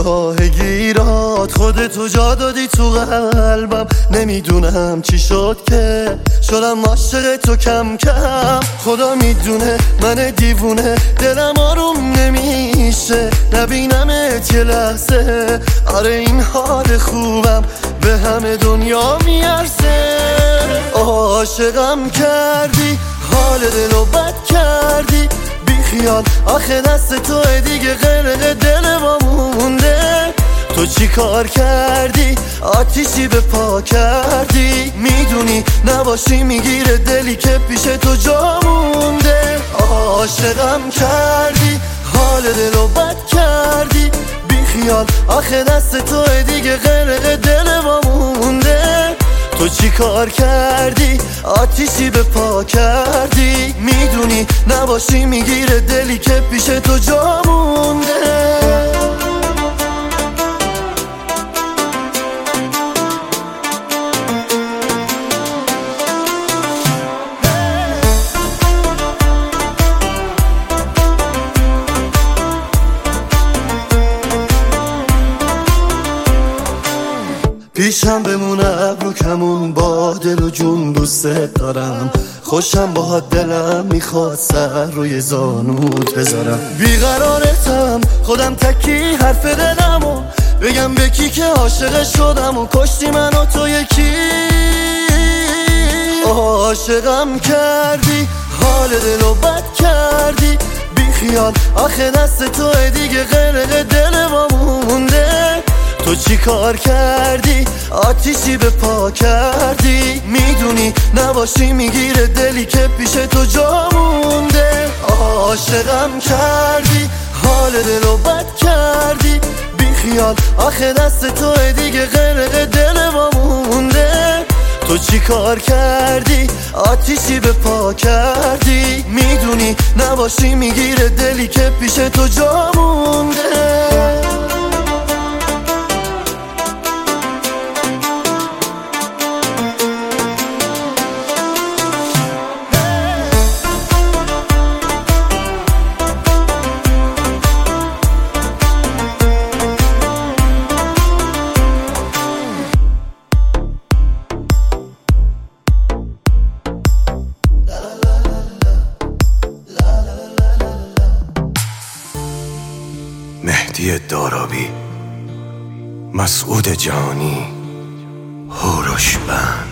ته گیرات خودتو جا دادی تو قلبم. نمیدونم چی شد که شدم عاشق تو کم کم. خدا میدونه من دیوونه دلم آروم نمیشه نبینمت یه لحظه. آره این حال خوبم به همه دنیا میارزه. عاشقم کردی حال دلو بد کردی بیخیال آخه دست توه دیگه غرق دل ما مونده. تو چی کار کردی آتیشی به پا کردی. میدونی نباشی میگیره دلی که پیش تو جا مونده. عاشقم کردی حال دلو بد کردی بیخیال آخه دست توه دیگه غرق دل ما مونده. تو چی کار کردی آتیشی به پا کردی. میدونی نباشی میگیره دلی که پیش تو جا مونده. پیشم بمونه ابرو کمون با دل و جون دوست دارم. خوشم با دلم میخواد سر روی زانوت بذارم. بیقرارتم خودم تکی حرف دلمو بگم به کی که عاشق شدم و کشتی من و تو یکی. عاشقم کردی حال دلو بد کردی بیخیال آخه دست توه دیگه غرق دل ما مونده. تو چی کار کردی آتیشی به پا کردی. میدونی نباشی میگیره دلی که پیش تو جا مونده. عاشقم کردی حال دلو بد کردی بیخیال آخه دست توه دیگه غرق دل ما مونده. تو چی کار کردی آتیشی به پا کردی. میدونی نباشی میگیره دلی که پیش تو جا مونده. مهدی دارابی، مسعود جانی، هوروش بند.